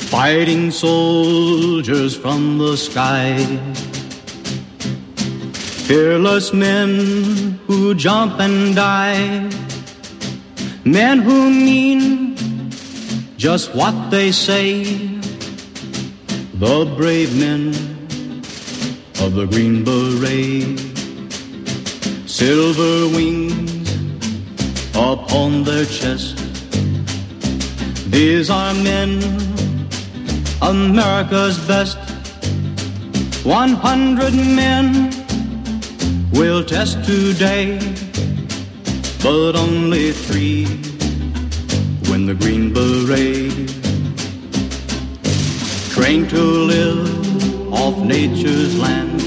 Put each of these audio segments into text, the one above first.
Fighting soldiers from the sky, fearless men who jump and die, men who mean just what they say, the brave men of the Green Beret. Silver wings upon their chest, these are men, America's best. 100 men will test today, but only 3 win the Green Beret. Trained to live off nature's land,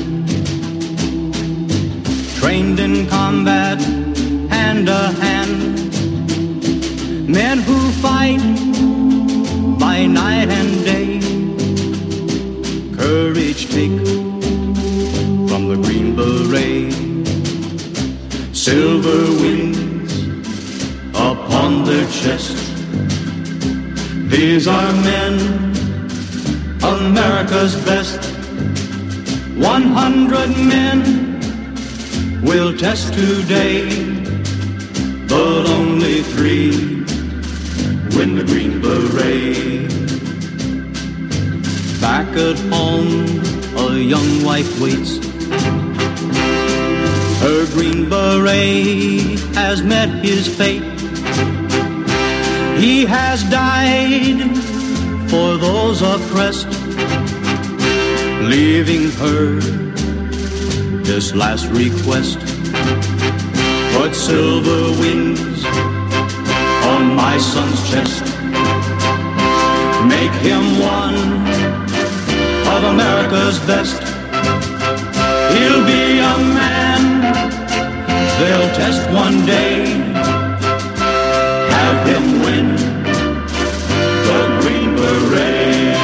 trained in combat hand to hand, men who fight by night and day, courage take from the Green Beret. Silver wings upon their chest, these are men, America's best. 100 men will test today, but only 3 win the Green Beret. Back at home, a young wife waits. Her Green Beret has met his fate. He has died for those oppressed, leaving her this last request. Put silver wings on my son's chest, make him one of America's best. He'll be a man they'll test one day, have him win the Green Beret.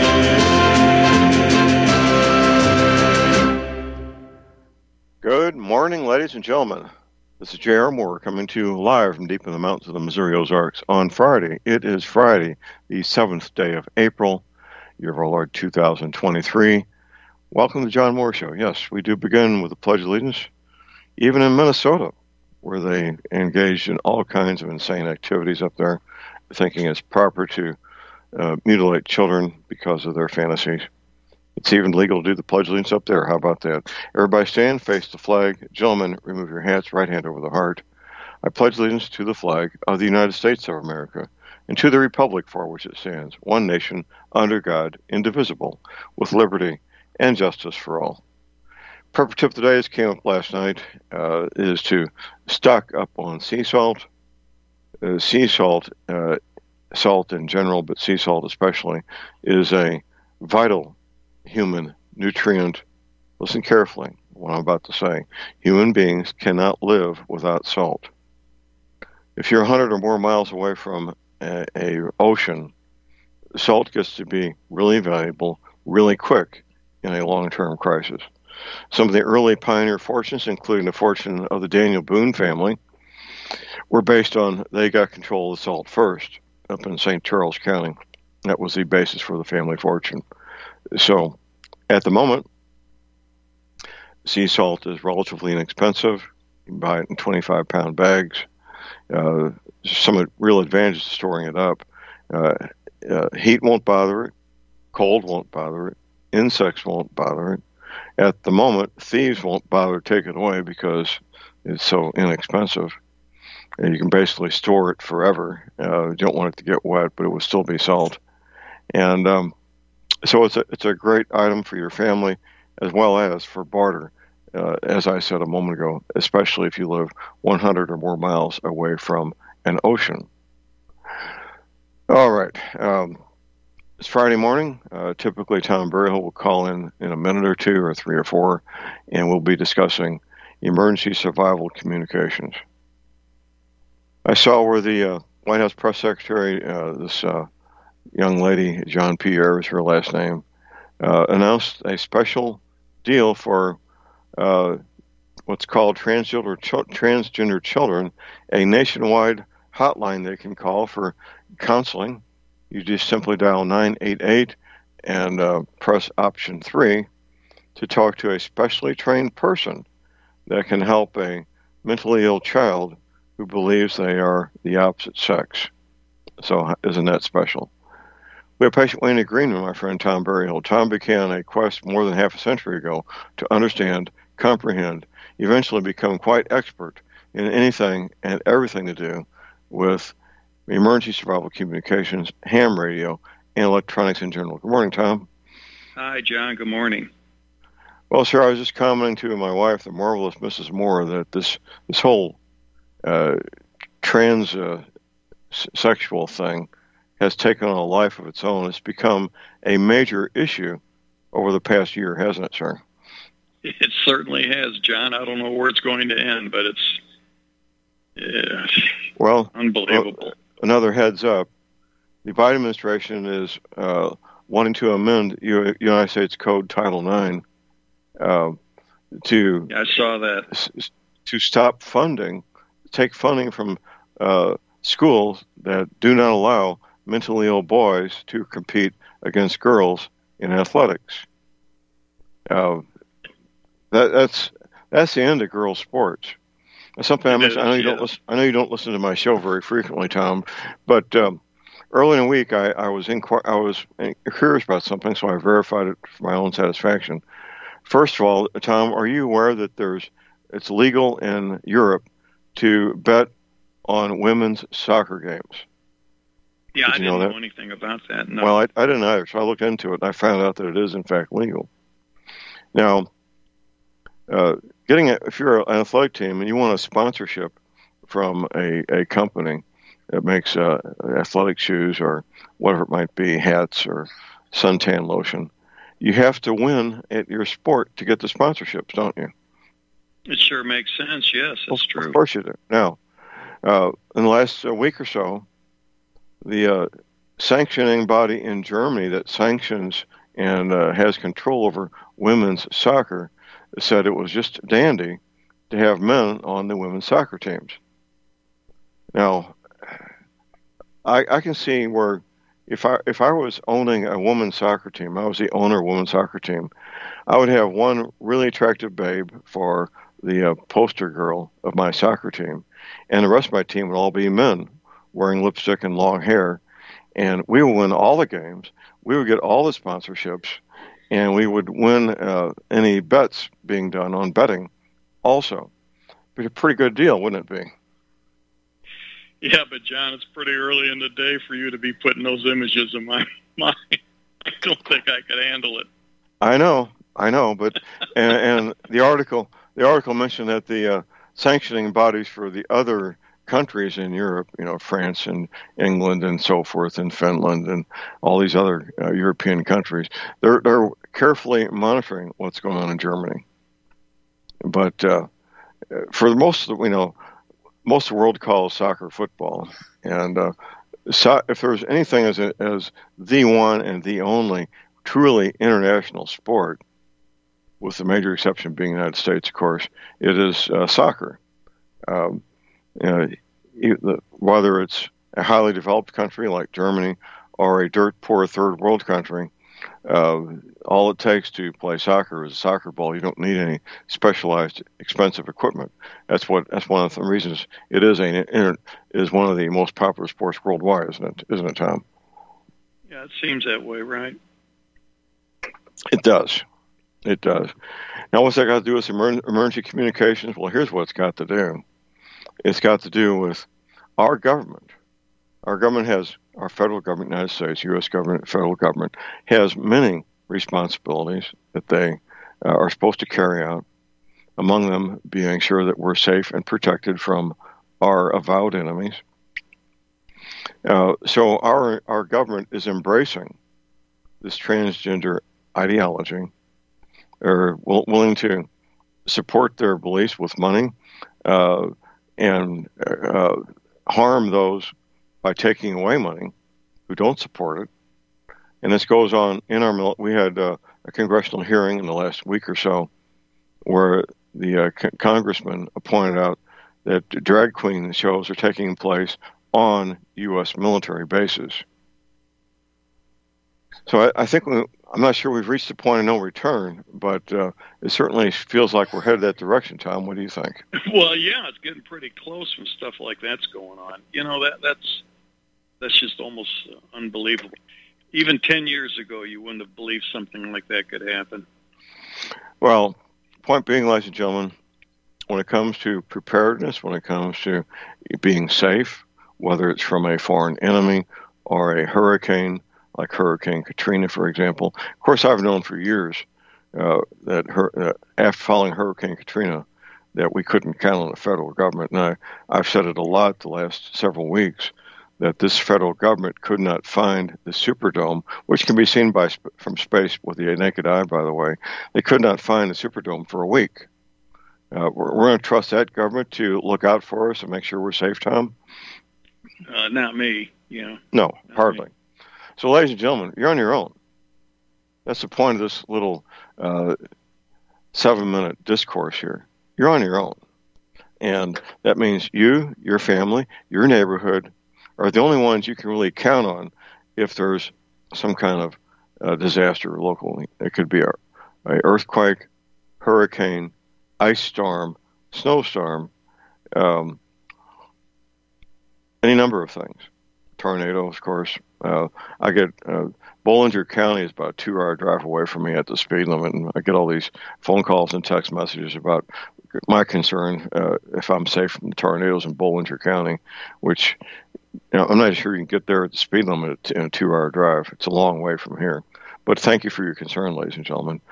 Good morning, ladies and gentlemen. This is J.R. Moore coming to you live from deep in the mountains of the Missouri Ozarks on Friday. It is Friday, the 7th day of April, year of our Lord 2023. Welcome to the John Moore Show. Yes, we do begin with the Pledge of Allegiance, even in Minnesota, where they engaged in all kinds of insane activities up there, thinking it's proper to mutilate children because of their fantasies. It's even legal to do the Pledge of Allegiance up there. How about that? Everybody stand, face the flag. Gentlemen, remove your hats, right hand over the heart. I pledge allegiance to the flag of the United States of America and to the republic for which it stands, one nation, under God, indivisible, with liberty and justice for all. Prep tip today, as came up last night, is to stock up on sea salt. Sea salt, salt in general, but sea salt especially, is a vital human nutrient. Listen carefully what I'm about to say. Human beings cannot live without salt. If you're 100 or more miles away from a ocean, salt gets to be really valuable really quick in a long-term crisis. Some of the early pioneer fortunes, including the fortune of the Daniel Boone family, were based on they got control of the salt first up in St. Charles County. That was the basis for the family fortune. So at the moment, sea salt is relatively inexpensive. You can buy it in 25-pound bags. Some real advantages to storing it up. Heat won't bother it. Cold won't bother it. Insects won't bother it. At the moment, thieves won't bother to take it away because it's so inexpensive. And you can basically store it forever. You don't want it to get wet, but it will still be salt. And so it's a great item for your family as well as for barter, as I said a moment ago, especially if you live 100 or more miles away from an ocean. All right. It's Friday morning. Typically, Tom Berryhill will call in a minute or two or 3 or 4, and we'll be discussing emergency survival communications. I saw where the White House press secretary, this young lady, Jean Pierre is her last name, announced a special deal for what's called transgender children, a nationwide hotline they can call for counseling You just simply dial 988 and press option 3 to talk to a specially trained person that can help a mentally ill child who believes they are the opposite sex. So isn't that special? We have patient Wayne Greenman, my friend Tom Berryhill. Tom began a quest more than half a century ago to understand, comprehend, eventually become quite expert in anything and everything to do with emergency survival communications, ham radio, and electronics in general. Good morning, Tom. Hi, John. Good morning. Well, sir, I was just commenting to my wife, the marvelous Mrs. Moore, that this whole transsexual thing has taken on a life of its own. It's become a major issue over the past year, hasn't it, sir? It certainly has, John. I don't know where it's going to end, but it's unbelievable. Another heads up, the Biden administration is wanting to amend United States Code Title IX I saw that. To stop take funding from schools that do not allow mentally ill boys to compete against girls in athletics. That's the end of girls' sports. That's something I mentioned. I know you don't listen to my show very frequently, Tom, but early in the week I was curious about something, so I verified it for my own satisfaction. First of all, Tom, are you aware that it's legal in Europe to bet on women's soccer games? Yeah, I didn't know anything about that. No. Well, I didn't either, so I looked into it, and I found out that it is, in fact, legal. Now, if you're an athletic team and you want a sponsorship from a company that makes athletic shoes or whatever it might be, hats or suntan lotion, you have to win at your sport to get the sponsorships, don't you? It sure makes sense. Yes, that's true. Of course you do. Now, in the last week or so, the sanctioning body in Germany that sanctions and has control over women's soccer said it was just dandy to have men on the women's soccer teams. Now, I can see where if I was owning a women's soccer team, I was the owner of a women's soccer team, I would have one really attractive babe for the poster girl of my soccer team, and the rest of my team would all be men wearing lipstick and long hair, and we would win all the games. We would get all the sponsorships, and we would win any bets being done on betting also. It'd be a pretty good deal, wouldn't it be? Yeah, but John, it's pretty early in the day for you to be putting those images in my mind. I don't think I could handle it. I know, but and the article mentioned that the sanctioning bodies for the other countries in Europe, France and England and so forth, and Finland and all these other European countries, they're carefully monitoring what's going on in Germany. But for most of the world calls soccer football, and if there's anything as the one and the only truly international sport, with the major exception being the United States, of course, it is soccer. Whether it's a highly developed country like Germany or a dirt poor third world country, all it takes to play soccer is a soccer ball. You don't need any specialized, expensive equipment. That's one of the reasons it is one of the most popular sports worldwide, isn't it, Tom? Yeah, it seems that way, right? It does. Now, what's that got to do with emergency communications? Well, here's what it's got to do. It's got to do with our government. Our federal government, United States, U.S. government, federal government, has many responsibilities that they are supposed to carry out, among them being sure that we're safe and protected from our avowed enemies. So our government is embracing this transgender ideology, are willing to support their beliefs with money and harm those by taking away money who don't support it. And this goes on in our we had a congressional hearing in the last week or so where the congressman pointed out that drag queen shows are taking place on U.S. military bases. So I think I'm not sure we've reached the point of no return, but it certainly feels like we're headed that direction, Tom. What do you think? Well, yeah, it's getting pretty close when stuff like that's going on. That's just almost unbelievable. Even 10 years ago, you wouldn't have believed something like that could happen. Well, point being, ladies and gentlemen, when it comes to preparedness, when it comes to being safe, whether it's from a foreign enemy or a hurricane, like Hurricane Katrina, for example. Of course, I've known for years that after following Hurricane Katrina, that we couldn't count on the federal government. And I've said it a lot the last several weeks, that this federal government could not find the Superdome, which can be seen from space with the naked eye, by the way. They could not find the Superdome for a week. We're going to trust that government to look out for us and make sure we're safe, Tom? Not me, No, hardly. Me. So, ladies and gentlemen, you're on your own. That's the point of this little 7-minute discourse here. You're on your own. And that means you, your family, your neighborhood are the only ones you can really count on if there's some kind of disaster locally. It could be a earthquake, hurricane, ice storm, snowstorm, any number of things. Tornado, of course. I get Bollinger County is about a 2-hour drive away from me at the speed limit, and I get all these phone calls and text messages about my concern if I'm safe from tornadoes in Bollinger County, which I'm not sure you can get there at the speed limit in a 2-hour drive. It's a long way from here. But thank you for your concern, ladies and gentlemen.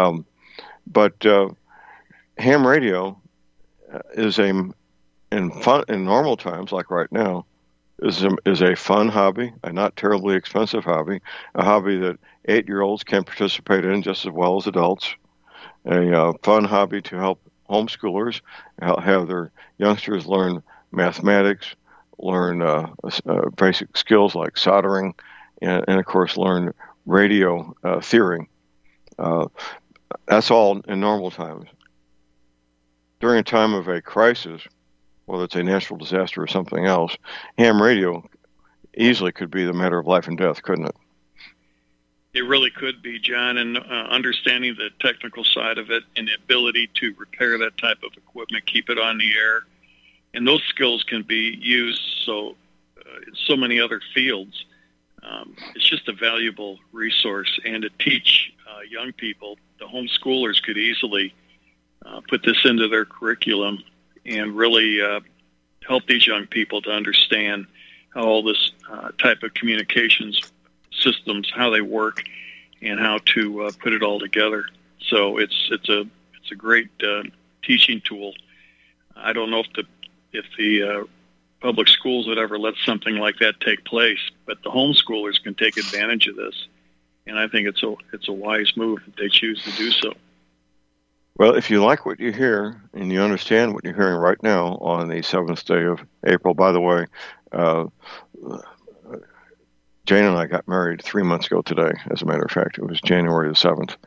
But ham radio is in normal times, like right now, is a fun hobby, a not terribly expensive hobby, a hobby that 8-year-olds can participate in just as well as adults, a fun hobby to help homeschoolers have their youngsters learn mathematics, learn basic skills like soldering, and of course learn radio theory. That's all in normal times. During a time of a crisis, whether it's a natural disaster or something else, ham radio easily could be the matter of life and death, couldn't it? It really could be, John, and understanding the technical side of it and the ability to repair that type of equipment, keep it on the air, and those skills can be used in so many other fields. It's just a valuable resource, and to teach young people, the homeschoolers could easily put this into their curriculum and really help these young people to understand how all this type of communications systems, how they work, and how to put it all together. So it's a great teaching tool. I don't know if the public schools would ever let something like that take place, but the homeschoolers can take advantage of this, and I think it's a wise move if they choose to do so. Well, if you like what you hear and you understand what you're hearing right now on the 7th day of April, by the way, Jane and I got married 3 months ago today, as a matter of fact. It was January the 7th.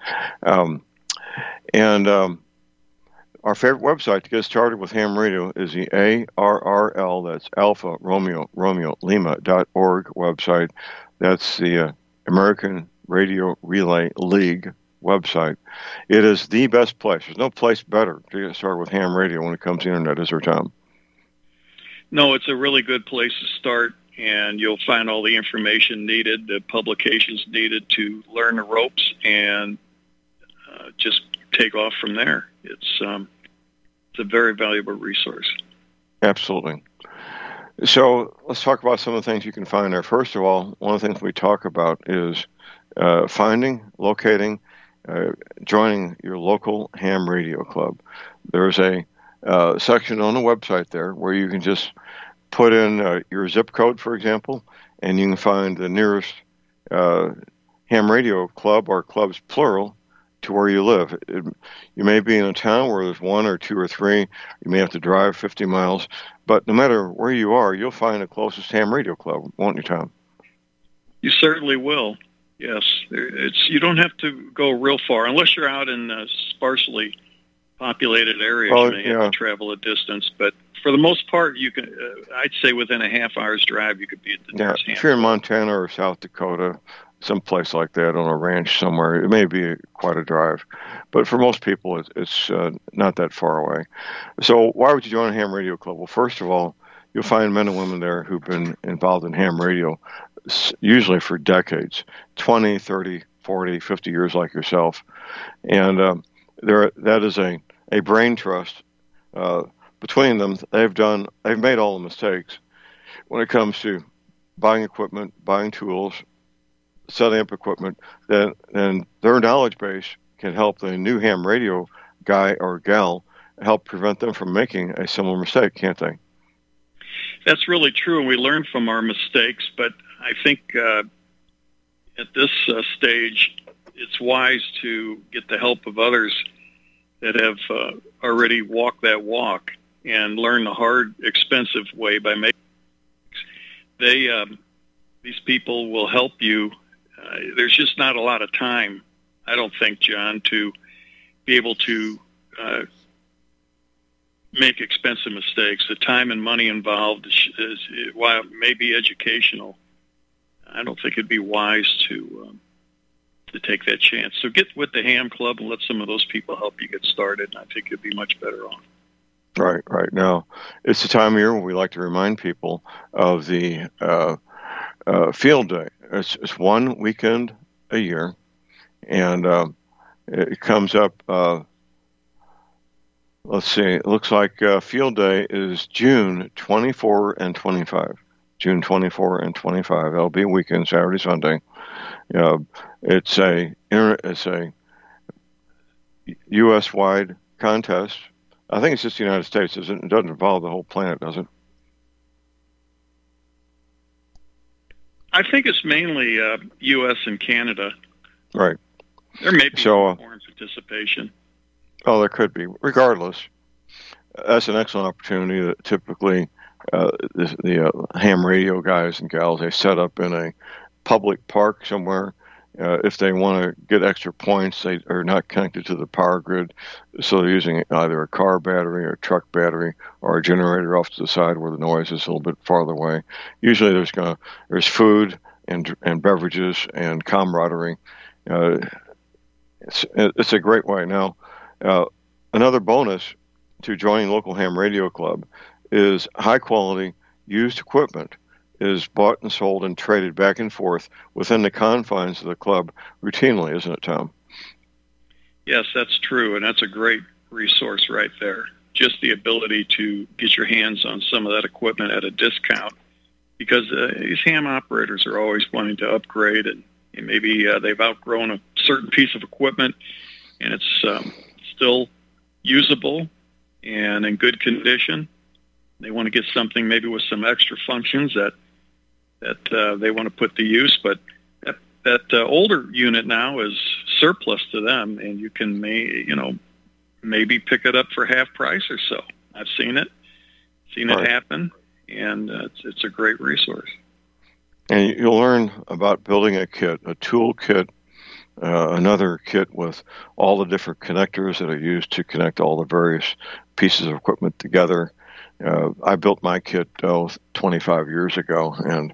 Our favorite website to get started with ham radio is the ARRL, that's Alpha Romeo Lima.org website. That's the American Radio Relay League website. It is the best place. There's no place better to get started with ham radio when it comes to internet, is there, Tom? No, it's a really good place to start, and you'll find all the information needed, the publications needed to learn the ropes, and just take off from there. It's a very valuable resource. Absolutely. So let's talk about some of the things you can find there. First of all, one of the things we talk about is finding, locating, joining your local ham radio club. There's a section on the website there where you can just put in your zip code, for example, and you can find the nearest ham radio club, or clubs plural, to where you live. You may be in a town where there's 1 or 2 or 3. You may have to drive 50 miles. But no matter where you are, you'll find the closest ham radio club, won't you, Tom? You certainly will. Yes, you don't have to go real far unless you're out in sparsely populated areas. You may have to travel a distance, but for the most part, you can. I'd say within a half hour's drive, you could be at the nearest ham. If you're in Montana or South Dakota, some place like that on a ranch somewhere. It may be quite a drive, but for most people, it's not that far away. So why would you join a ham radio club? Well, first of all, you'll find men and women there who've been involved in ham radio usually for decades, 20, 30, 40, 50 years like yourself. And that is a brain trust. Between them, they've made all the mistakes when it comes to buying equipment, buying tools, setting up equipment, then their knowledge base can help the new ham radio guy or gal help prevent them from making a similar mistake, can't they? That's really true, and we learn from our mistakes, but I think at this stage, it's wise to get the help of others that have already walked that walk and learn the hard, expensive way by making mistakes. These people will help you. There's just not a lot of time, I don't think, John, to be able to make expensive mistakes. The time and money involved is while it may be educational, I don't think it'd be wise to take that chance. So get with the Ham Club and let some of those people help you get started, and I think you'd be much better off. Right. Now, it's the time of year when we like to remind people of the field day. It's one weekend a year, and it comes up, let's see, it looks like field day is June 24 and 25. June 24 and 25. That'll be a weekend, Saturday, Sunday. It's a U.S.-wide contest. I think it's just the United States. It doesn't involve the whole planet, does it? I think it's mainly U.S. and Canada. Right. There may be foreign participation. Oh, there could be. Regardless, that's an excellent opportunity that typically the ham radio guys and gals, they set up in a public park somewhere. If they want to get extra points, they are not connected to the power grid, so they're using either a car battery or a truck battery or a generator off to the side where the noise is a little bit farther away. Usually there's food and beverages and camaraderie. It's a great way. Now, another bonus to joining local ham radio club is high quality used equipment is bought and sold and traded back and forth within the confines of the club routinely, isn't it, Tom? Yes, that's true, and that's a great resource right there. Just the ability to get your hands on some of that equipment at a discount, because these ham operators are always wanting to upgrade, and maybe they've outgrown a certain piece of equipment, and it's still usable and in good condition. They want to get something maybe with some extra functions that they want to put to use, but that older unit now is surplus to them, and you can maybe pick it up for half price or so. I've seen it happen, and it's a great resource. And you'll learn about building a kit, a tool kit, another kit with all the different connectors that are used to connect all the various pieces of equipment together. I built my kit 25 years ago, and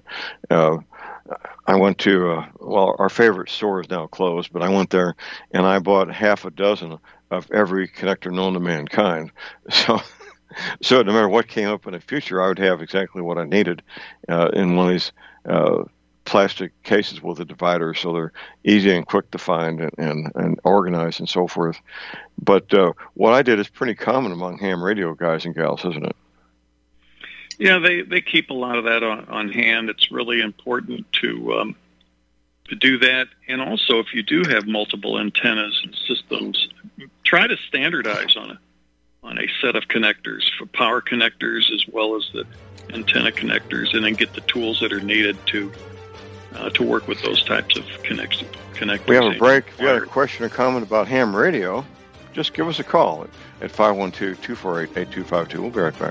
I went to, our favorite store is now closed, but I went there and I bought half a dozen of every connector known to mankind. So no matter what came up in the future, I would have exactly what I needed in one of these plastic cases with a divider, so they're easy and quick to find and organized and so forth. But what I did is pretty common among ham radio guys and gals, isn't it? Yeah, they keep a lot of that on hand. It's really important to do that. And also, if you do have multiple antennas and systems, try to standardize on a set of connectors for power connectors as well as the antenna connectors, and then get the tools that are needed to work with those types of connectors. We have a break. If you have a question or comment about ham radio, just give us a call at 512-248-8252. We'll be right back.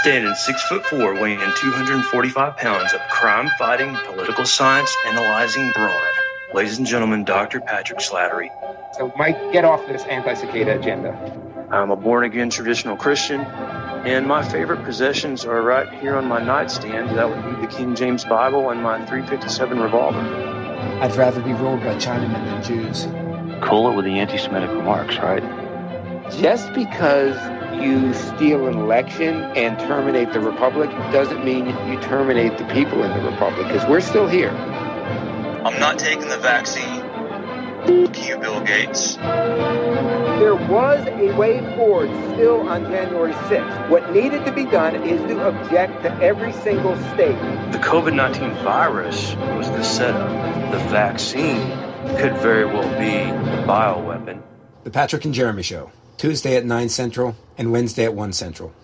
Standing 6'4", weighing 245 pounds of crime-fighting, political science analyzing brawn. Ladies and gentlemen, Dr. Patrick Slattery. So, Mike, get off this anti-cicada agenda. I'm a born-again traditional Christian, and my favorite possessions are right here on my nightstand. That would be the King James Bible and my .357 revolver. I'd rather be ruled by Chinamen than Jews. Cool it with the anti-Semitic remarks, right? Just because you steal an election and terminate the republic doesn't mean you terminate the people in the republic, because we're still here. I'm not taking the vaccine. Fuck you, Bill Gates. There was a way forward still on January 6th. What needed to be done is to object to every single state. The COVID-19 virus was the setup. The vaccine could very well be the bioweapon. The Patrick and Jeremy Show, Tuesday at 9 Central and Wednesday at 1 Central.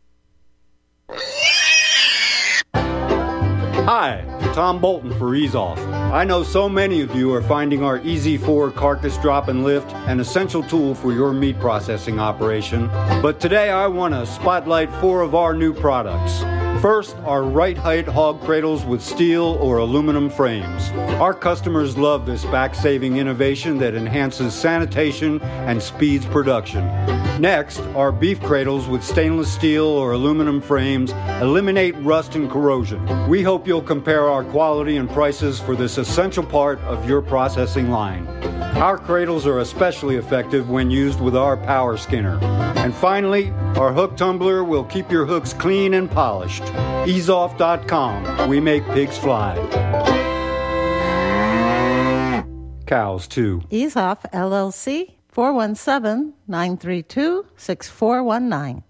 Hi, Tom Bolton for Ease Off. I know so many of you are finding our Easy 4 carcass drop and lift an essential tool for your meat processing operation. But today I want to spotlight 4 of our new products. First, our right height hog cradles with steel or aluminum frames. Our customers love this back-saving innovation that enhances sanitation and speeds production. Next, our beef cradles with stainless steel or aluminum frames eliminate rust and corrosion. We hope you'll compare our quality and prices for this essential part of your processing line. Our cradles are especially effective when used with our power skinner. And finally, our hook tumbler will keep your hooks clean and polished. EaseOff.com. We make pigs fly. Cows, too. Ease Off, LLC, 417-932-6419.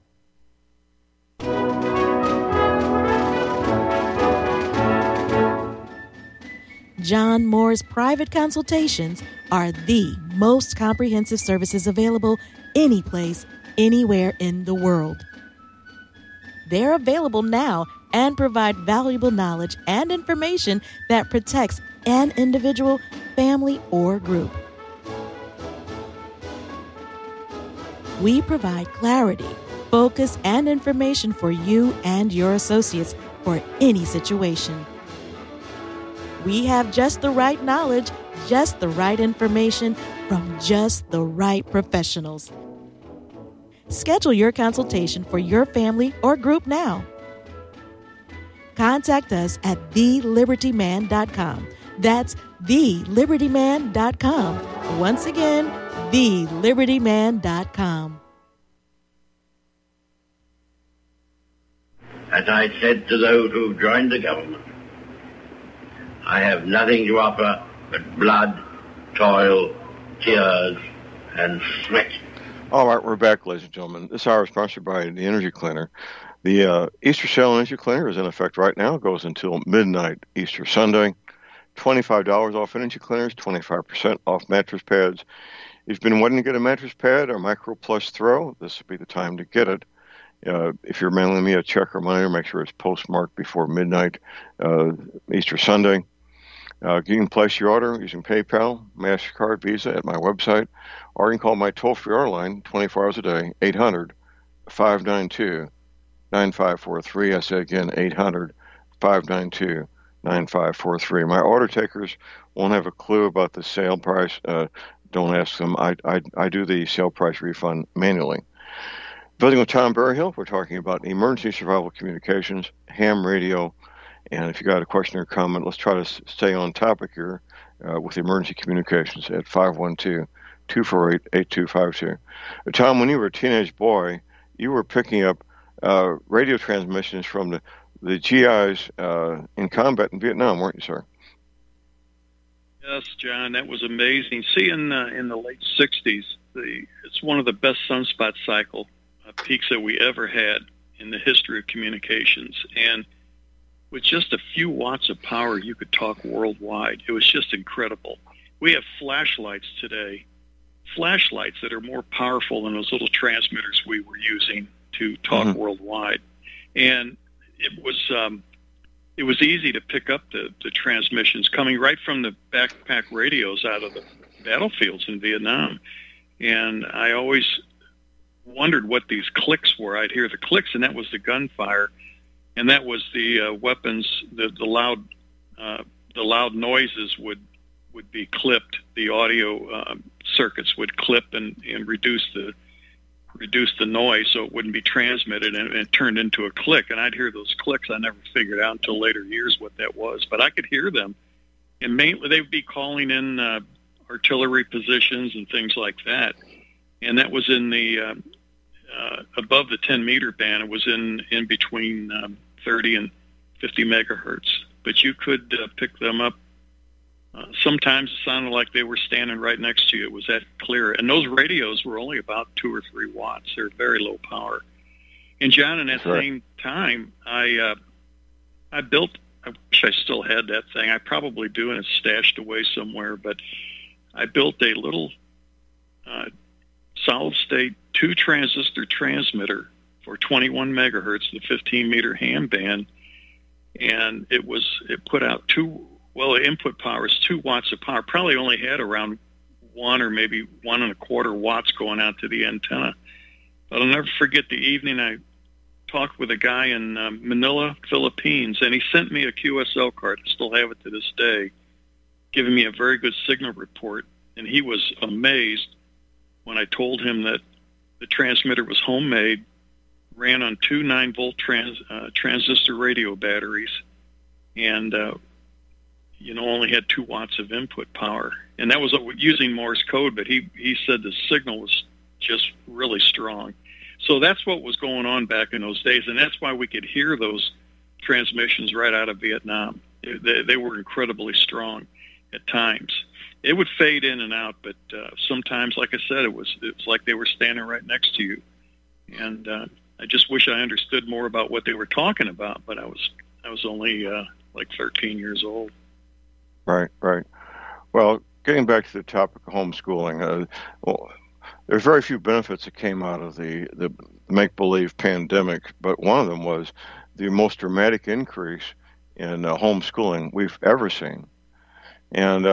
John Moore's private consultations are the most comprehensive services available any place, anywhere in the world. They're available now and provide valuable knowledge and information that protects an individual, family, or group. We provide clarity, focus, and information for you and your associates for any situation. We have just the right knowledge, just the right information from just the right professionals. Schedule your consultation for your family or group now. Contact us at thelibertyman.com. That's thelibertyman.com. Once again, thelibertyman.com. As I said to those who joined the government, I have nothing to offer but blood, toil, tears, and sweat. All right, we're back, ladies and gentlemen. This hour is sponsored by the Energy Cleaner. The Easter Sale Energy Cleaner is in effect right now. It goes until midnight Easter Sunday. $25 off energy cleaners, 25% off mattress pads. If you've been wanting to get a mattress pad or Micro Plus Throw, this would be the time to get it. If you're mailing me a check or money, make sure it's postmarked before midnight Easter Sunday. You can place your order using PayPal, MasterCard, Visa at my website, or you can call my toll-free order line 24 hours a day, 800-592-9543. I say again, 800-592-9543. My order takers won't have a clue about the sale price. Don't ask them. I do the sale price refund manually. Building with Tom Berryhill, we're talking about emergency survival communications, ham radio, and if you got a question or comment, let's try to stay on topic here with emergency communications at 512-248-8252. Tom, when you were a teenage boy, you were picking up radio transmissions from the GIs in combat in Vietnam, weren't you, sir? Yes, John, that was amazing. See, in the late 60s, it's one of the best sunspot cycle peaks that we ever had in the history of communications. And with just a few watts of power, you could talk worldwide. It was just incredible. We have flashlights today, flashlights that are more powerful than those little transmitters we were using to talk worldwide. And it was easy to pick up the transmissions coming right from the backpack radios out of the battlefields in Vietnam. And I always wondered what these clicks were. I'd hear the clicks, and that was the gunfire, and that was the weapons. The loud noises would be clipped. The audio circuits would clip and reduce the noise so it wouldn't be transmitted, and it turned into a click. And I'd hear those clicks. I never figured out until later years what that was, but I could hear them. And mainly they would be calling in artillery positions and things like that. And that was in the above the 10-meter band. It was in between 30 and 50 megahertz. But you could pick them up. Sometimes it sounded like they were standing right next to you. It was that clear. And those radios were only about 2 or 3 watts. They're very low power. And, John, in that same time, I built, I wish I still had that thing. I probably do, and it's stashed away somewhere. But I built a little solid-state 2-transistor transmitter for 21 megahertz, the 15-meter ham band. And it put out the input power is 2 watts of power. Probably only had around 1 or maybe 1.25 watts going out to the antenna. But I'll never forget the evening I talked with a guy in Manila, Philippines, and he sent me a QSL card. I still have it to this day, giving me a very good signal report. And he was amazed when I told him that the transmitter was homemade, ran on 2 9-volt transistor radio batteries, and only had 2 watts of input power. And that was using Morse code, but he said the signal was just really strong. So that's what was going on back in those days, and that's why we could hear those transmissions right out of Vietnam. They were incredibly strong at times. It would fade in and out, but sometimes, like I said, it was like they were standing right next to you. And I just wish I understood more about what they were talking about, but I was only like 13 years old. Right. Well, getting back to the topic of homeschooling, there's very few benefits that came out of the make-believe pandemic, but one of them was the most dramatic increase in homeschooling we've ever seen. And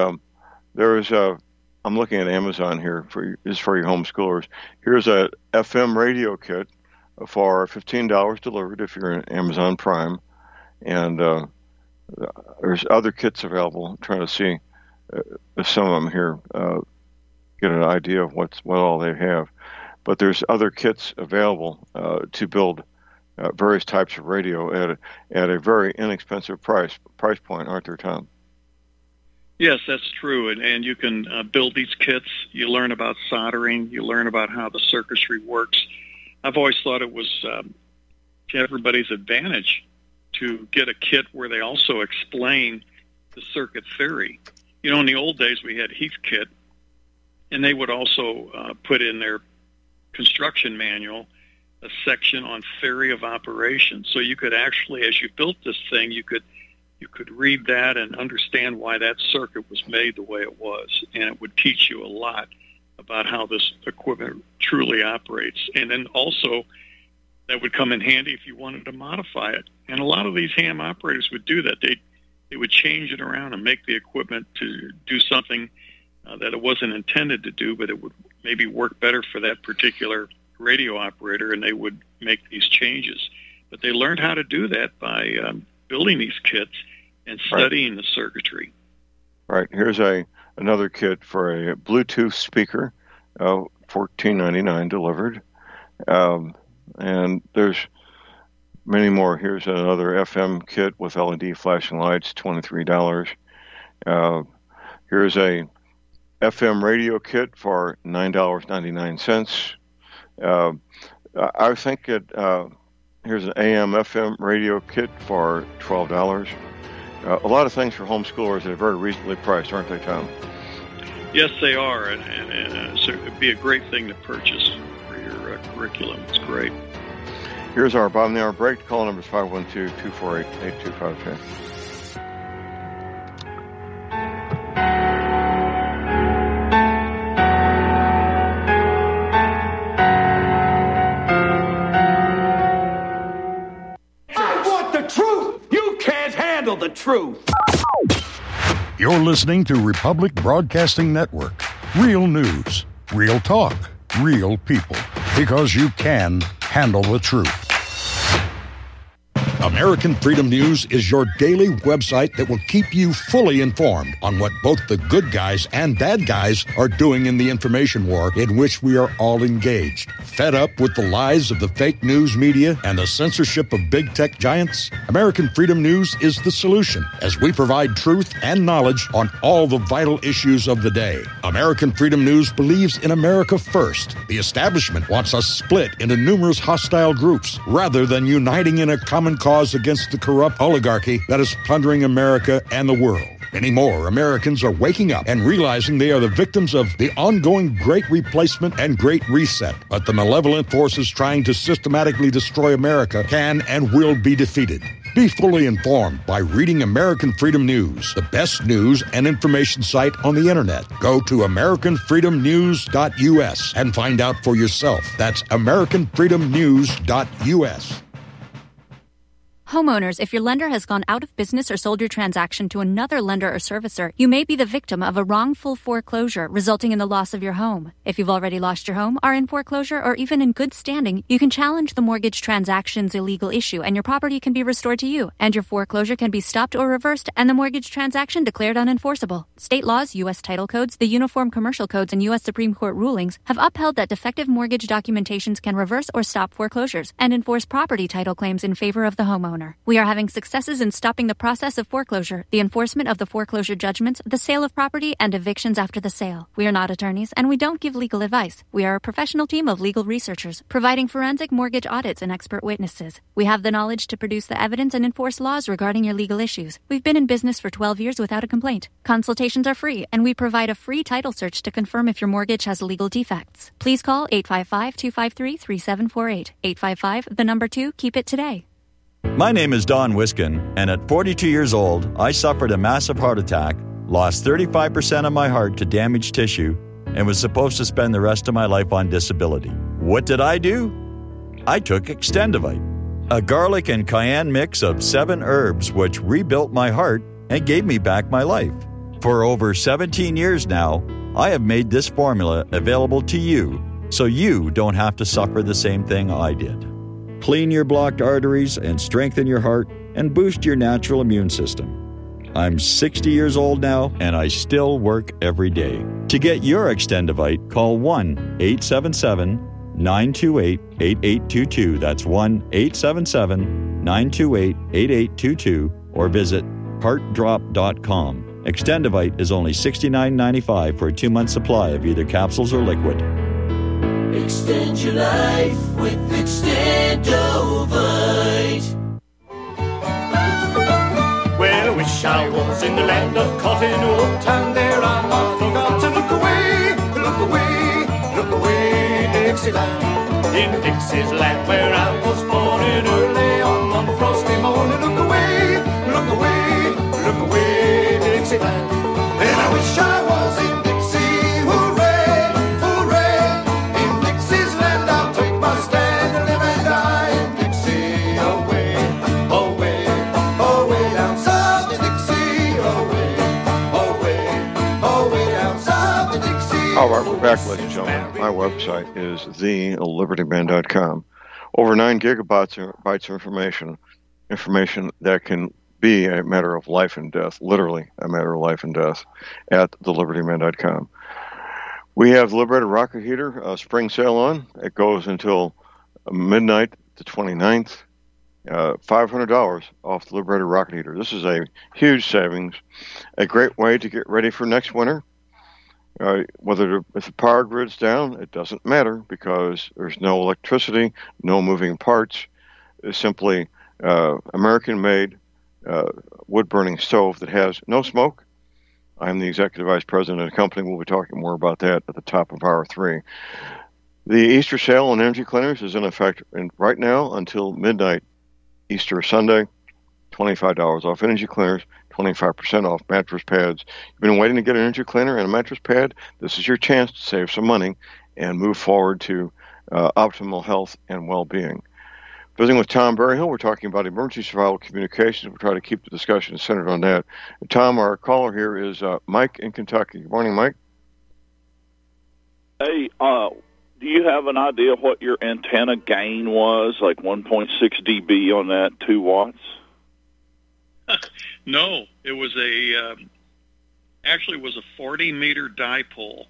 I'm looking at Amazon here for you homeschoolers. Here's a FM radio kit for $15 delivered if you're in Amazon Prime, and there's other kits available. I'm trying to see some of them here, get an idea of what all they have. But there's other kits available to build various types of radio at a very inexpensive price point, aren't there, Tom? Yes, that's true. And you can build these kits. You learn about soldering. You learn about how the circuitry works. I've always thought it was to everybody's advantage to get a kit where they also explain the circuit theory. In the old days we had Heathkit, and they would also put in their construction manual a section on theory of operation. So you could actually, as you built this thing, you could read that and understand why that circuit was made the way it was, and it would teach you a lot about how this equipment truly operates. And then also that would come in handy if you wanted to modify it. And a lot of these ham operators would do that. They would change it around and make the equipment to do something that it wasn't intended to do, but it would maybe work better for that particular radio operator, and they would make these changes. But they learned how to do that by building these kits and studying the circuitry. Right. Here's another kit for a Bluetooth speaker, $14.99 delivered. And there's many more. Here's another FM kit with LED flashing lights, $23. Here's a FM radio kit for $9.99. I think here's an AM/FM radio kit for $12. A lot of things for homeschoolers that are very reasonably priced, aren't they, Tom? Yes, they are, and so it'd be a great thing to purchase for your curriculum. It's great. Here's our bottom of the hour break. Call number is 512-248-8252. The truth. You're listening to Republic Broadcasting Network. Real news, real talk, real people. because you can handle the truth. American Freedom News is your daily website that will keep you fully informed on what both the good guys and bad guys are doing in the information war in which we are all engaged. Fed up with the lies of the fake news media and the censorship of big tech giants? American Freedom News is the solution, as we provide truth and knowledge on all the vital issues of the day. American Freedom News believes in America first. The establishment wants us split into numerous hostile groups rather than uniting in a common cause against the corrupt oligarchy that is plundering America and the world. Many more Americans are waking up and realizing they are the victims of the ongoing Great Replacement and Great Reset. But the malevolent forces trying to systematically destroy America can and will be defeated. Be fully informed by reading American Freedom News, the best news and information site on the internet. Go to AmericanFreedomNews.us and find out for yourself. That's AmericanFreedomNews.us. Homeowners, if your lender has gone out of business or sold your transaction to another lender or servicer, you may be the victim of a wrongful foreclosure, resulting in the loss of your home. If you've already lost your home, are in foreclosure, or even in good standing, you can challenge the mortgage transaction's illegal issue, and your property can be restored to you, and your foreclosure can be stopped or reversed, and the mortgage transaction declared unenforceable. State laws, U.S. title codes, the Uniform Commercial Codes, and U.S. Supreme Court rulings have upheld that defective mortgage documentations can reverse or stop foreclosures and enforce property title claims in favor of the homeowner. We are having successes in stopping the process of foreclosure, the enforcement of the foreclosure judgments, the sale of property, and evictions after the sale. We are not attorneys, and we don't give legal advice. We are a professional team of legal researchers, providing forensic mortgage audits and expert witnesses. We have the knowledge to produce the evidence and enforce laws regarding your legal issues. We've been in business for 12 years without a complaint. Consultations are free, and we provide a free title search to confirm if your mortgage has legal defects. Please call 855-253-3748. 855, keep it today. My name is Don Wiskin, and at 42 years old, I suffered a massive heart attack, lost 35% of my heart to damaged tissue, and was supposed to spend the rest of my life on disability. What did I do? I took Extendivite, a garlic and cayenne mix of 7 herbs which rebuilt my heart and gave me back my life. For over 17 years now, I have made this formula available to you so you don't have to suffer the same thing I did. Clean your blocked arteries and strengthen your heart and boost your natural immune system. I'm 60 years old now, and I still work every day. To get your Extendivite, call 1-877-928-8822. That's 1-877-928-8822, or visit heartdrop.com. Extendivite is only $69.95 for a 2-month supply of either capsules or liquid. Extend your life with Extendovite. Well, I wish I was in the land of Cottonwood, and there I forgot to look away, look away, look away, Dixieland. In Dixie's land where I was born, and early on frosty morning, look away, look away, look away, Dixieland. And I wish I was in Dixie, hooray, hooray. In Dixie's land I'll take my stand and live and die in Dixie, away, away, away down south in Dixie, away, away, away down south in Dixie. All right, we're back, ladies and gentlemen. My website is thelibertyman.com. Over 9 gigabytes of information that can be a matter of life and death, literally a matter of life and death, at thelibertyman.com. We have the Liberator Rocket Heater spring sale on. It goes until midnight the 29th. $500 off the Liberator Rocket Heater. This is a huge savings, a great way to get ready for next winter. Whether if the power grid's down, it doesn't matter because there's no electricity, no moving parts. It's simply American-made wood-burning stove that has no smoke. I'm the executive vice president of the company. We'll be talking more about that at the top of hour 3. The Easter sale on energy cleaners is in effect right now until midnight Easter Sunday. $25 off energy cleaners, 25% off mattress pads. You've been waiting to get an energy cleaner and a mattress pad? This is your chance to save some money and move forward to optimal health and well-being. Visiting with Tom Berryhill, we're talking about emergency survival communications. We'll try to keep the discussion centered on that. And Tom, our caller here is Mike in Kentucky. Good morning, Mike. Hey, Do you have an idea what your antenna gain was, like 1.6 dB on that, 2 watts? No, it was actually it was a 40-meter dipole.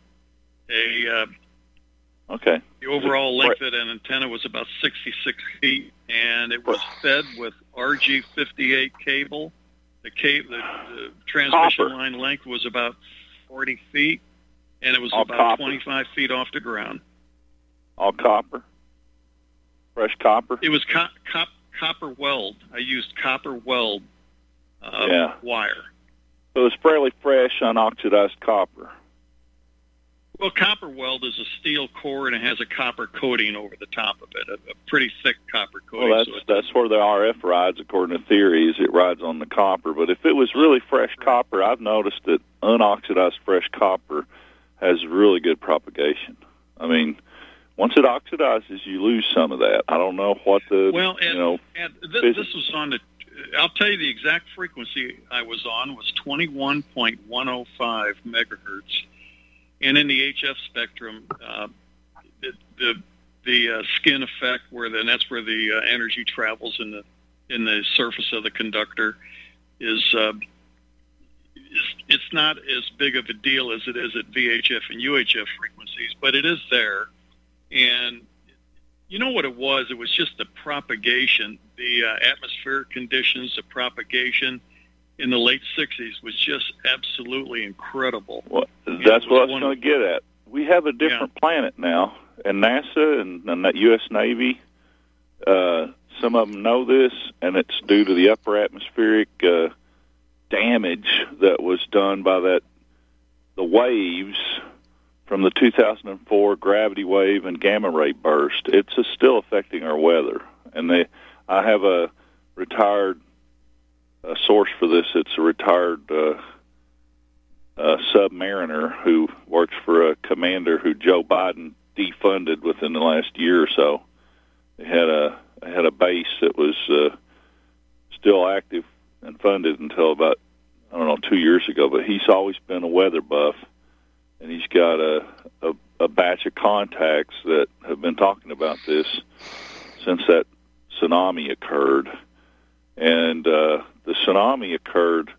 Okay. The overall length of an antenna was about 66 feet, and it was fed with RG58 cable. The transmission line length was about 40 feet, and it was all about copper. 25 feet off the ground. All copper? Fresh copper? It was copper weld. I used copper weld wire. So it was fairly fresh, unoxidized copper. Well, copper weld is a steel core, and it has a copper coating over the top of it, a pretty thick copper coating. Well, that's where the RF rides, according to theory, is it rides on the copper. But if it was really fresh copper, I've noticed that unoxidized fresh copper has really good propagation. I mean, once it oxidizes, you lose some of that. I don't know what the, this was on the, I'll tell you the exact frequency I was on was 21.105 megahertz. And in the HF spectrum, the skin effect, that's where the energy travels in the surface of the conductor, is it's not as big of a deal as it is at VHF and UHF frequencies, but it is there. And you know what it was? It was just the propagation, the atmospheric conditions, the propagation in the late 60s was just absolutely incredible. Well, that's what I was going to get at. We have a different planet now, and NASA and the U.S. Navy, some of them know this, and it's due to the upper atmospheric damage that was done by the waves from the 2004 gravity wave and gamma ray burst. It's still affecting our weather. And I have a retired source for this. It's a retired submariner who works for a commander who Joe Biden defunded within the last year or so. They had a base that was still active and funded until about 2 years ago. But he's always been a weather buff, and he's got a batch of contacts that have been talking about this since that tsunami occurred. And the tsunami occurred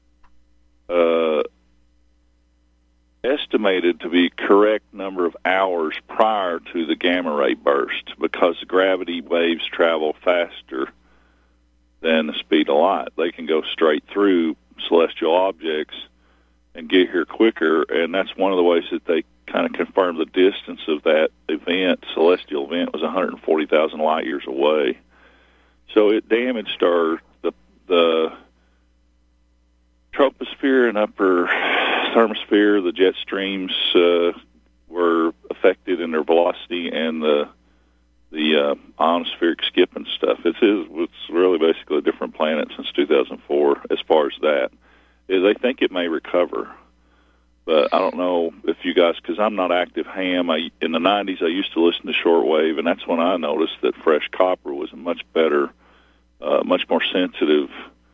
estimated to be correct number of hours prior to the gamma ray burst, because the gravity waves travel faster than the speed of light. They can go straight through celestial objects and get here quicker, and that's one of the ways that they kind of confirmed the distance of that event. Celestial event was 140,000 light years away. So it damaged the troposphere and upper thermosphere. The jet streams were affected in their velocity, and the ionospheric skip and stuff. It's really basically a different planet since 2004 as far as that. They think it may recover, but I don't know if you guys, because I'm not active ham. In the 90s, I used to listen to shortwave, and that's when I noticed that fresh copper was a much better, much more sensitive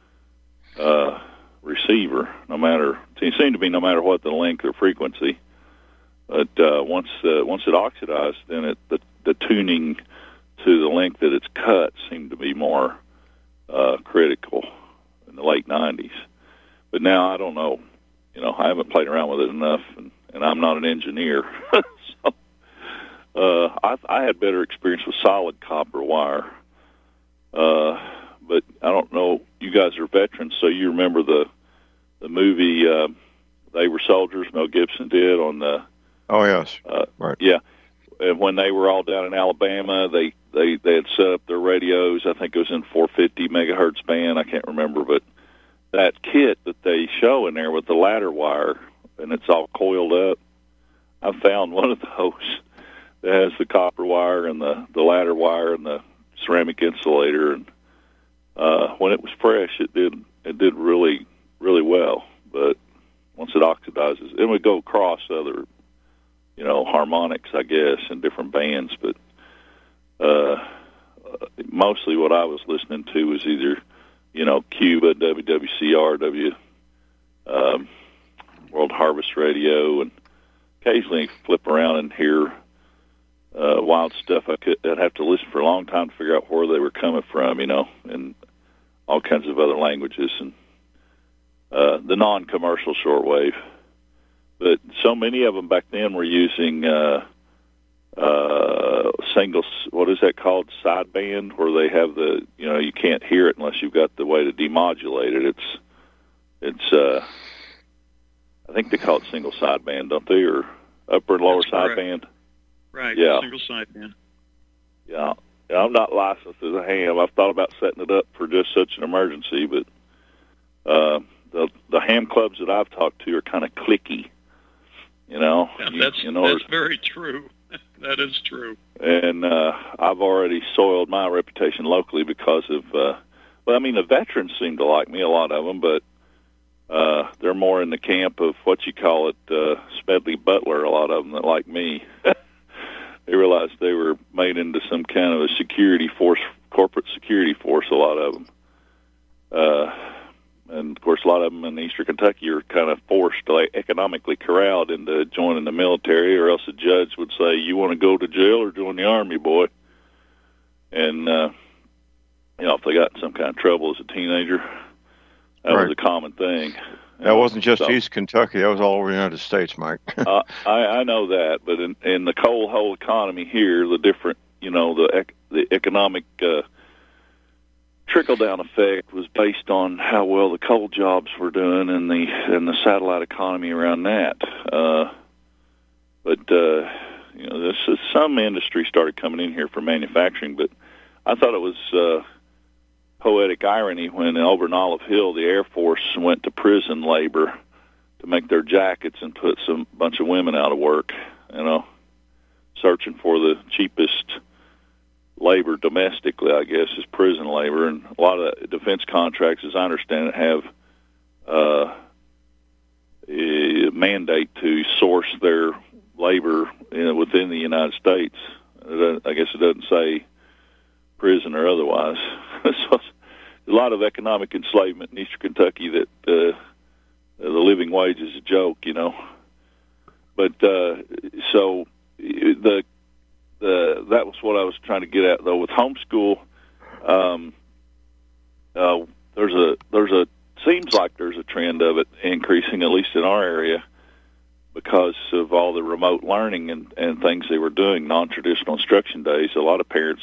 receiver. It seemed to be no matter what the length or frequency. But once it oxidized, then the tuning to the length that it's cut seemed to be more critical in the late 90s. But now I don't know. I haven't played around with it enough, and I'm not an engineer. So I had better experience with solid copper wire. But I don't know. You guys are veterans, so you remember the movie They Were Soldiers Mel Gibson did on the. Oh yes, right. Yeah, and when they were all down in Alabama, they had set up their radios. I think it was in 450 megahertz band. I can't remember, but that kit that they show in there with the ladder wire, and it's all coiled up. I found one of those that has the copper wire and the ladder wire and the ceramic insulator, and when it was fresh, it did really, really well. But once it oxidizes, it would go across other, harmonics, I guess, in different bands. But mostly what I was listening to was either, Cuba, WWCR, World Harvest Radio, and occasionally flip around and hear wild stuff. I'd have to listen for a long time to figure out where they were coming from, and all kinds of other languages, and the non-commercial shortwave. But so many of them back then were using single, what is that called, sideband, where they have the, you can't hear it unless you've got the way to demodulate it. It's I think they call it single sideband, don't they, or upper and lower sideband? Right, yeah. Single sideband. Yeah. I'm not licensed as a ham. I've thought about setting it up for just such an emergency, but the ham clubs that I've talked to are kind of cliquey, Yeah, that's very true. That is true. And I've already soiled my reputation locally because of, the veterans seem to like me, a lot of them, but they're more in the camp of what you call it, Smedley Butler, a lot of them that like me. They realized they were made into some kind of a security force, corporate security force, a lot of them. And, of course, a lot of them in eastern Kentucky are kind of forced, like, economically corralled into joining the military, or else a judge would say, you want to go to jail or join the Army, boy? And, if they got in some kind of trouble as a teenager, that was a common thing. That wasn't just East Kentucky. That was all over the United States, Mike. I know that, but in the coal hole economy here, the different, the economic trickle-down effect was based on how well the coal jobs were doing and the satellite economy around that. This is, some industry started coming in here for manufacturing, but I thought it was poetic irony when over in Olive Hill, the Air Force went to prison labor to make their jackets and put some bunch of women out of work, searching for the cheapest labor domestically, I guess, is prison labor. And a lot of the defense contracts, as I understand it, have a mandate to source their labor within the United States. I guess it doesn't say prison or otherwise. So a lot of economic enslavement in eastern Kentucky that the living wage is a joke, But so that was what I was trying to get at, though. With homeschool, seems like there's a trend of it increasing, at least in our area, because of all the remote learning and things they were doing, non-traditional instruction days. A lot of parents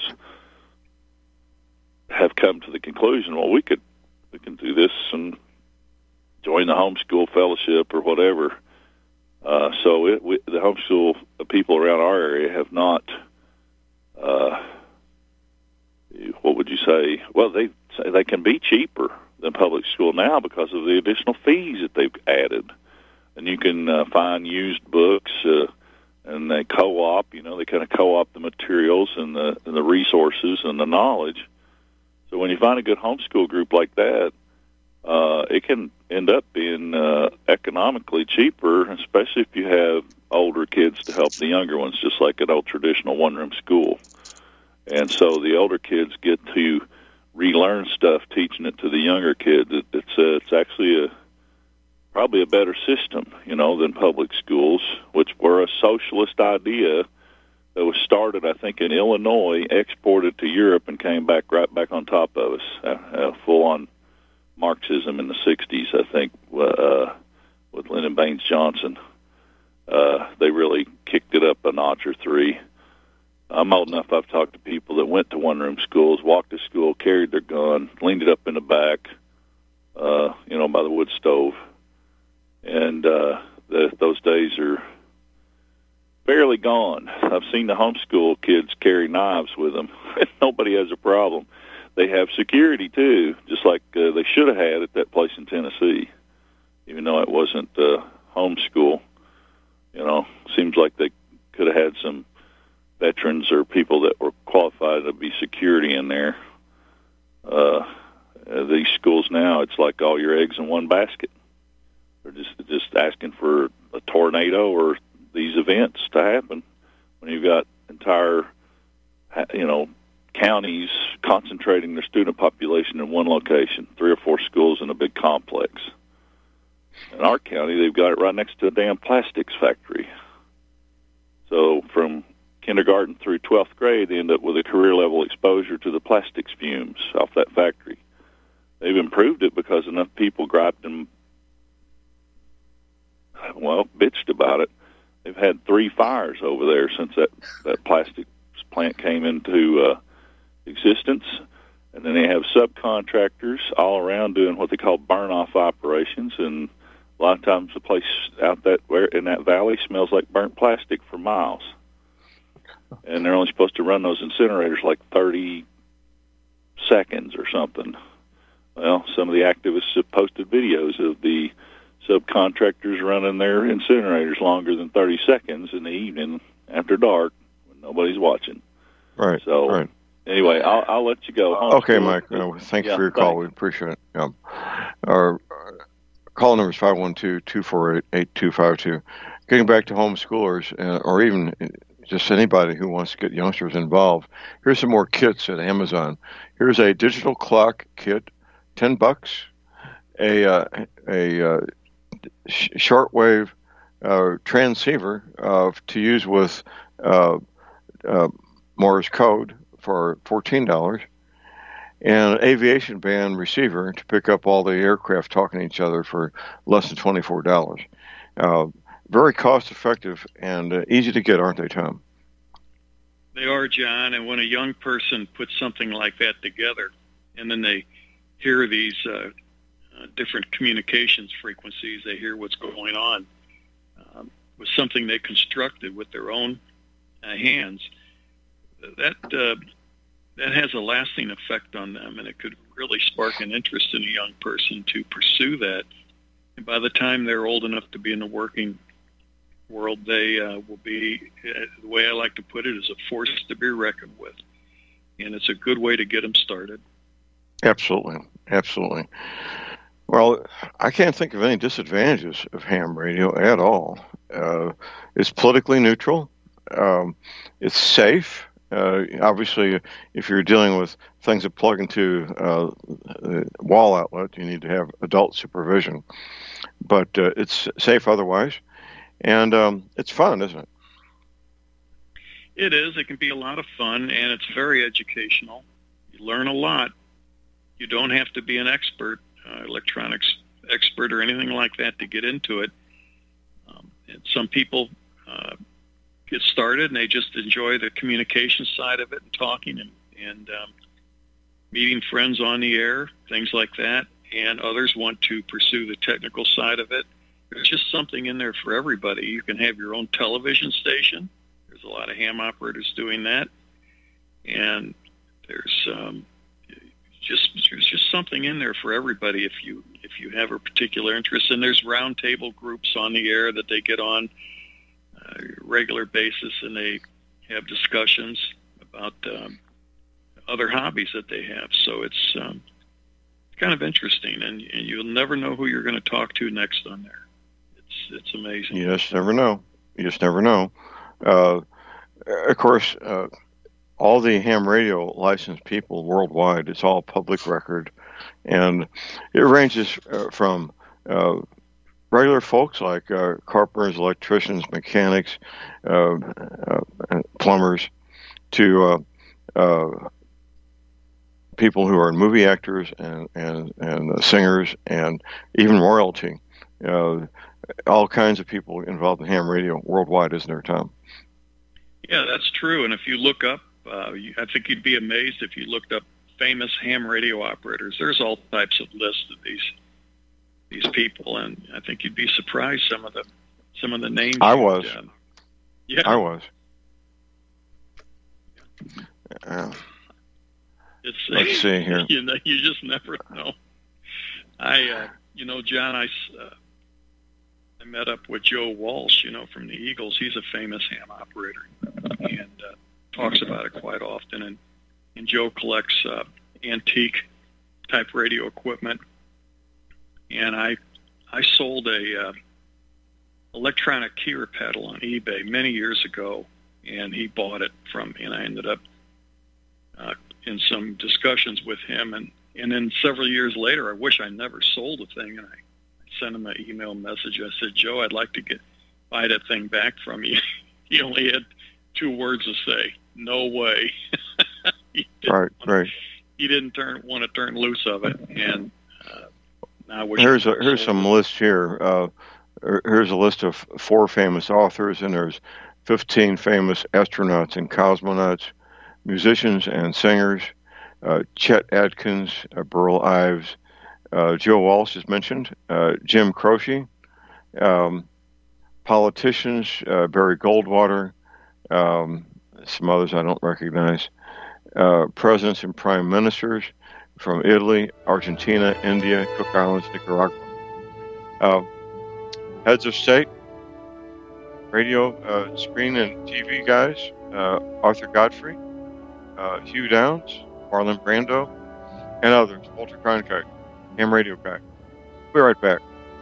have come to the conclusion, well, we can do this and join the homeschool fellowship or whatever. So the homeschool people around our area have not, what would you say? Well, they say they can be cheaper than public school now because of the additional fees that they've added. And you can find used books, and they co-op, they kind of co-op the materials and the resources and the knowledge. So when you find a good homeschool group like that, it can end up being economically cheaper, especially if you have older kids to help the younger ones, just like an old traditional one-room school. And so the older kids get to relearn stuff, teaching it to the younger kids. It's actually probably a better system, than public schools, which were a socialist idea that was started, I think, in Illinois, exported to Europe, and came back right back on top of us, full-on Marxism in the 60s, I think, with Lyndon Baines Johnson. They really kicked it up a notch or three. I'm old enough, I've talked to people that went to one-room schools, walked to school, carried their gun, leaned it up in the back, by the wood stove. And those days are barely gone. I've seen the homeschool kids carry knives with them. Nobody has a problem. They have security, too, just like they should have had at that place in Tennessee, even though it wasn't homeschool. Seems like they could have had some veterans or people that were qualified to be security in there. These schools now, it's like all your eggs in one basket. They're just asking for a tornado or these events to happen when you've got entire, counties concentrating their student population in one location, 3 or 4 schools in a big complex. In our county, they've got it right next to a damn plastics factory. So from kindergarten through 12th grade, they end up with a career-level exposure to the plastics fumes off that factory. They've improved it because enough people griped and, bitched about it. They've had 3 fires over there since that plastics plant came into existence. And then they have subcontractors all around doing what they call burn-off operations, and a lot of times the place out in that valley smells like burnt plastic for miles. And they're only supposed to run those incinerators like 30 seconds or something. Well, some of the activists have posted videos of the subcontractors running their incinerators longer than 30 seconds in the evening after dark when nobody's watching. Right. So, right. Anyway, I'll let you go. Okay, Mike. Thanks for your call. We appreciate it. Our call number is 512-248-8252. Getting back to homeschoolers, or even just anybody who wants to get youngsters involved, here's some more kits at Amazon. Here's a digital clock kit, $10. A shortwave transceiver to use with Morse code for $14, and an aviation band receiver to pick up all the aircraft talking to each other for less than $24. Very cost-effective and easy to get, aren't they, Tom? They are, John, and when a young person puts something like that together, and then they hear these different communications frequencies, they hear what's going on with something they constructed with their own hands, that has a lasting effect on them, and it could really spark an interest in a young person to pursue that. And by the time they're old enough to be in the working world, they will be, the way I like to put it, is a force to be reckoned with. And it's a good way to get them started. Absolutely. Absolutely. Well, I can't think of any disadvantages of ham radio at all. It's politically neutral. It's safe. Obviously, if you're dealing with things that plug into the wall outlet, you need to have adult supervision. But it's safe otherwise. And it's fun, isn't it? It is. It can be a lot of fun, and it's very educational. You learn a lot. You don't have to be an expert, electronics expert or anything like that to get into it. And some people get started, and they just enjoy the communication side of it and talking and meeting friends on the air, things like that. And others want to pursue the technical side of it. There's just something in there for everybody. You can have your own television station. There's a lot of ham operators doing that. And there's just something in there for everybody if you have a particular interest. And there's roundtable groups on the air that they get on a regular basis, and they have discussions about other hobbies that they have. So it's kind of interesting, and you'll never know who you're going to talk to next on there. It's amazing. You just never know. Of course, all the ham radio licensed people worldwide, it's all public record, and it ranges from regular folks like carpenters, electricians, mechanics, plumbers, to people who are movie actors and singers, and even royalty. All kinds of people involved in ham radio worldwide, isn't there, Tom? Yeah, that's true. And if you look up, I think you'd be amazed if you looked up famous ham radio operators. There's all types of lists of these people, and I think you'd be surprised some of the names. I was. Yeah, I was. Let's see here. You just never know. John, I met up with Joe Walsh, from the Eagles. He's a famous ham operator and talks about it quite often. And Joe collects antique type radio equipment. And I sold a electronic keyer pedal on eBay many years ago, and he bought it from me, and I ended up in some discussions with him. And then several years later, I wish I never sold the thing, and I sent him an email message. I said, Joe, I'd like to buy that thing back from you. He only had two words to say. No way. Right. He didn't want to turn loose of it, and I wish. Here's some lists here. Here's a list of 4 famous authors, and there's 15 famous astronauts and cosmonauts, musicians and singers. Chet Atkins, Burl Ives, Joe Walsh is mentioned, Jim Croce, politicians, Barry Goldwater, some others I don't recognize, presidents and prime ministers from Italy, Argentina, India, Cook Islands, Nicaragua. Heads of state, radio, screen, and TV guys, Arthur Godfrey, Hugh Downs, Marlon Brando, and others. Walter Cronkite, ham radio guy. We'll be right back.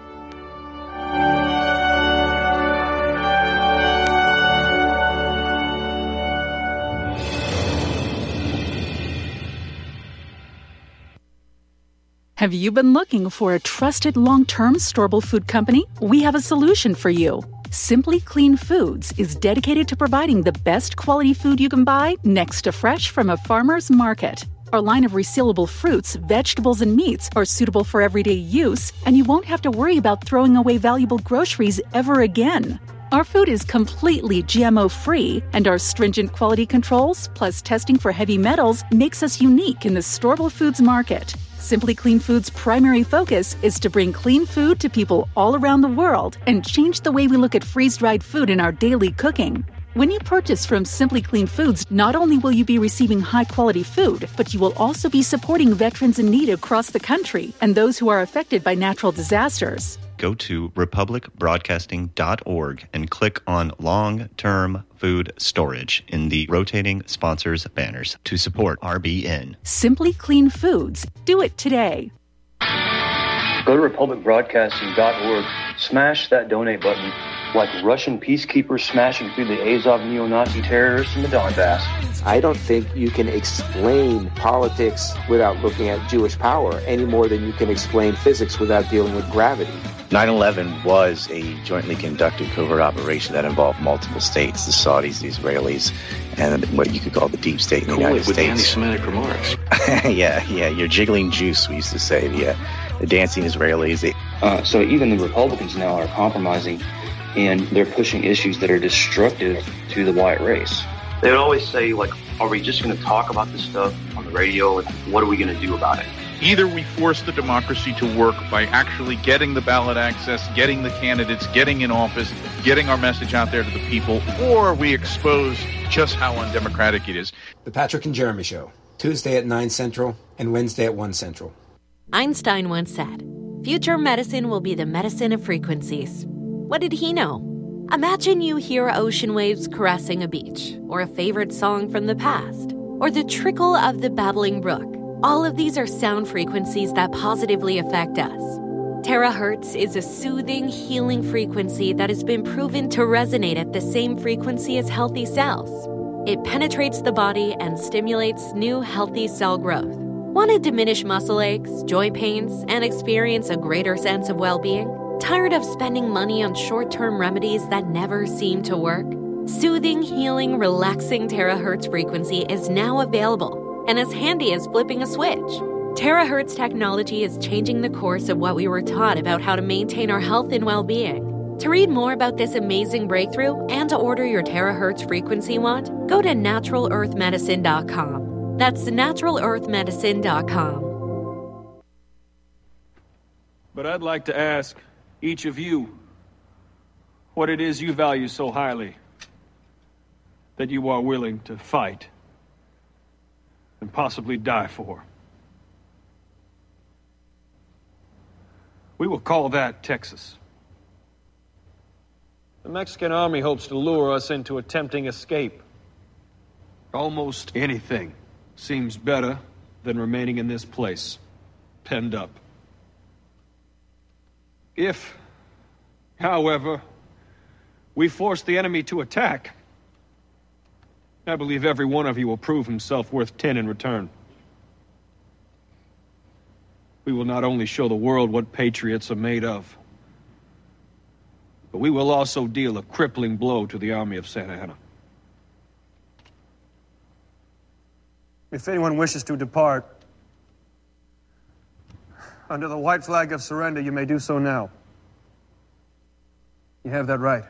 Have you been looking for a trusted long-term storable food company? We have a solution for you. Simply Clean Foods is dedicated to providing the best quality food you can buy next to fresh from a farmer's market. Our line of resealable fruits, vegetables, and meats are suitable for everyday use, and you won't have to worry about throwing away valuable groceries ever again. Our food is completely GMO-free, and our stringent quality controls, plus testing for heavy metals, makes us unique in the storable foods market. Simply Clean Foods' primary focus is to bring clean food to people all around the world and change the way we look at freeze-dried food in our daily cooking. When you purchase from Simply Clean Foods, not only will you be receiving high-quality food, but you will also be supporting veterans in need across the country and those who are affected by natural disasters. Go to republicbroadcasting.org and click on Long-Term Food Storage in the rotating sponsors banners to support RBN. Simply Clean Foods. Do it today. Go to republicbroadcasting.org, smash that donate button like Russian peacekeepers smashing through the Azov neo-Nazi terrorists in the Donbass. I don't think you can explain politics without looking at Jewish power any more than you can explain physics without dealing with gravity. 9/11 was a jointly conducted covert operation that involved multiple states, the Saudis, the Israelis, and what you could call the deep state in the United States. With anti-Semitic remarks. yeah, you're jiggling juice, we used to say, the dancing Israelis. So even the Republicans now are compromising, and they're pushing issues that are destructive to the white race. They would always say, like, are we just going to talk about this stuff on the radio, and what are we going to do about it? Either we force the democracy to work by actually getting the ballot access, getting the candidates, getting in office, getting our message out there to the people, or we expose just how undemocratic it is. The Patrick and Jeremy Show, Tuesday at 9 Central and Wednesday at 1 Central. Einstein once said, "Future medicine will be the medicine of frequencies." What did he know? Imagine you hear ocean waves caressing a beach, or a favorite song from the past, or the trickle of the babbling brook. All of these are sound frequencies that positively affect us. Terahertz is a soothing, healing frequency that has been proven to resonate at the same frequency as healthy cells. It penetrates the body and stimulates new, healthy cell growth. Want to diminish muscle aches, joint pains, and experience a greater sense of well-being? Tired of spending money on short-term remedies that never seem to work? Soothing, healing, relaxing terahertz frequency is now available and as handy as flipping a switch. Terahertz technology is changing the course of what we were taught about how to maintain our health and well-being. To read more about this amazing breakthrough and to order your terahertz frequency wand, go to naturalearthmedicine.com. That's naturalearthmedicine.com. But I'd like to ask each of you what it is you value so highly that you are willing to fight and possibly die for. We will call that Texas. The Mexican army hopes to lure us into a tempting escape. Almost anything seems better than remaining in this place, penned up. If, however, we force the enemy to attack, I believe every one of you will prove himself worth 10 in return. We will not only show the world what patriots are made of, but we will also deal a crippling blow to the army of Santa Anna. If anyone wishes to depart, under the white flag of surrender, you may do so now. You have that right.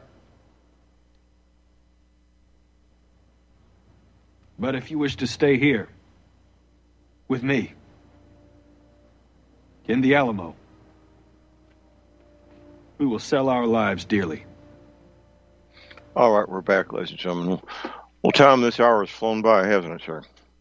But if you wish to stay here, with me, in the Alamo, we will sell our lives dearly. All right, we're back, ladies and gentlemen. Well, Tom, this hour has flown by, hasn't it, sir?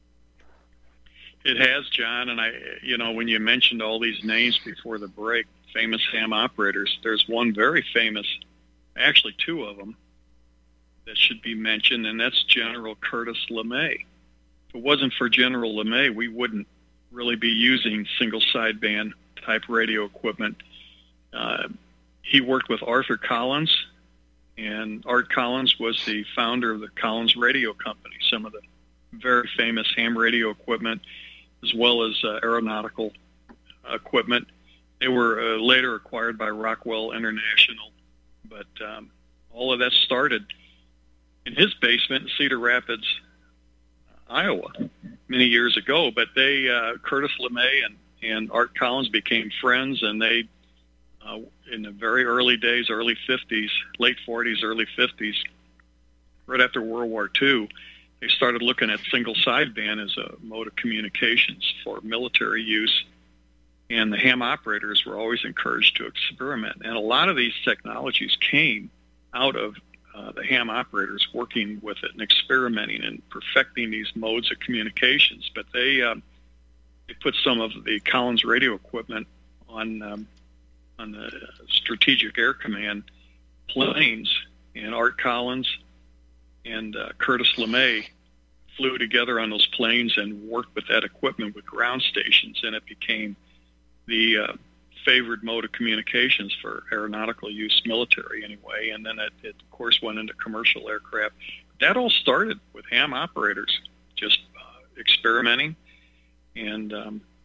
It has, John, and when you mentioned all these names before the break, famous ham operators, there's one very famous, actually two of them, that should be mentioned, and that's General Curtis LeMay. If it wasn't for General LeMay, we wouldn't really be using single sideband type radio equipment. He worked with Arthur Collins, and Art Collins was the founder of the Collins Radio Company, some of the very famous ham radio equipment, as well as aeronautical equipment. They were later acquired by Rockwell International, but all of that started in his basement in Cedar Rapids, Iowa, many years ago. But they, Curtis LeMay and Art Collins became friends, and they, in the very early days, early 50s, late 40s, early 50s, right after World War II, they started looking at single sideband as a mode of communications for military use, and the ham operators were always encouraged to experiment. And a lot of these technologies came out of the ham operators working with it and experimenting and perfecting these modes of communications. But they put some of the Collins radio equipment on the Strategic Air Command planes, and Art Collins and Curtis LeMay flew together on those planes and worked with that equipment with ground stations, and it became the favored mode of communications for aeronautical use, military anyway, and then it of course went into commercial aircraft. That all started with ham operators just experimenting, and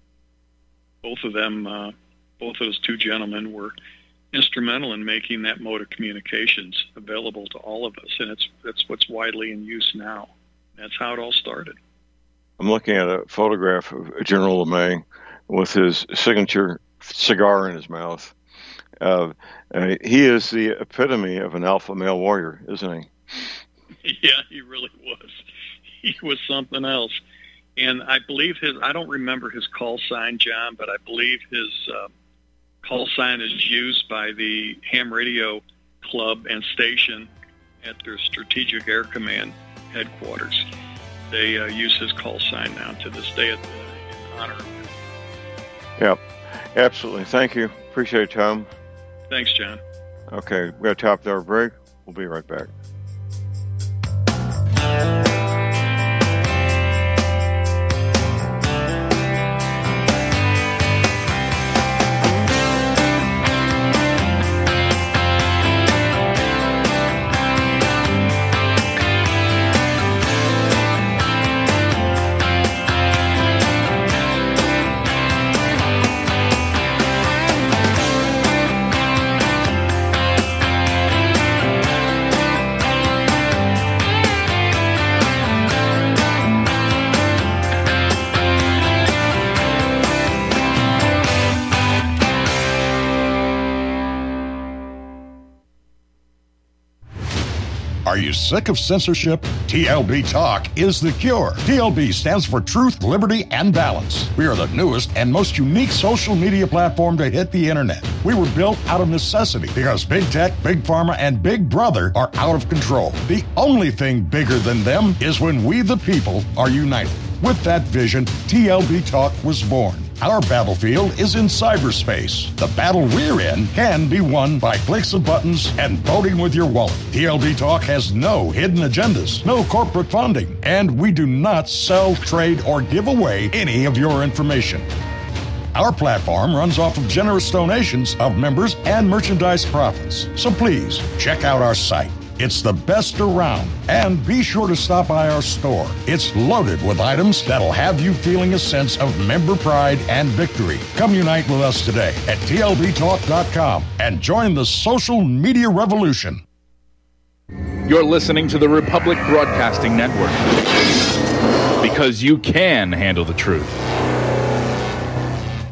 both of those two gentlemen were instrumental in making that mode of communications available to all of us, and that's what's widely in use now. That's how it all started. I'm looking at a photograph of General LeMay with his signature cigar in his mouth. He is the epitome of an alpha male warrior, isn't he? Yeah, he really was. He was something else. And I believe I don't remember his call sign, John, but I believe his call sign is used by the ham radio club and station at their Strategic Air Command headquarters. They use his call sign now to this day in honor of him. Yep, absolutely. Thank you. Appreciate it, Tom. Thanks, John. Okay, we got to top our break. We'll be right back. Are you sick of censorship? TLB Talk is the cure. TLB stands for Truth, Liberty, and Balance. We are the newest and most unique social media platform to hit the internet. We were built out of necessity because Big Tech, Big Pharma, and Big Brother are out of control. The only thing bigger than them is when we, the people, are united. With that vision, TLB Talk was born. Our battlefield is in cyberspace. The battle we're in can be won by clicks of buttons and voting with your wallet. TLB Talk has no hidden agendas, no corporate funding, and we do not sell, trade, or give away any of your information. Our platform runs off of generous donations of members and merchandise profits. So please, check out our site. It's the best around. And be sure to stop by our store. It's loaded with items that'll have you feeling a sense of member pride and victory. Come unite with us today at TLBTalk.com and join the social media revolution. You're listening to the Republic Broadcasting Network. because you can handle the truth.